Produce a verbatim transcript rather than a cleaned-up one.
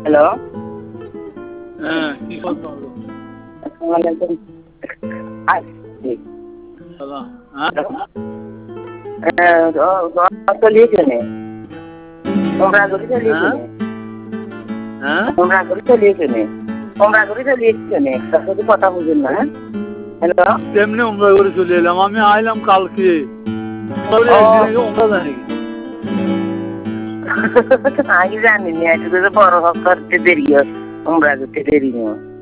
Hello হ্যাঁ কি কথা হলো? আসছি হ্যালো হ্যাঁ চলিয়েছেনে তোমরা করে চলিয়েছেনে হ্যাঁ তোমরা করে চলিয়েছেনে তোমরা করে চলিয়েছেনে তার সাথে কথা বুঝেন না। হ্যালো তেমনি উমরা করে চলে এলাম। আমি আইলাম কালকে উমরা জানি আগে জানিনি আজকে তো বড় করতে দেরি হয় উমরা করতে দেরি হয়।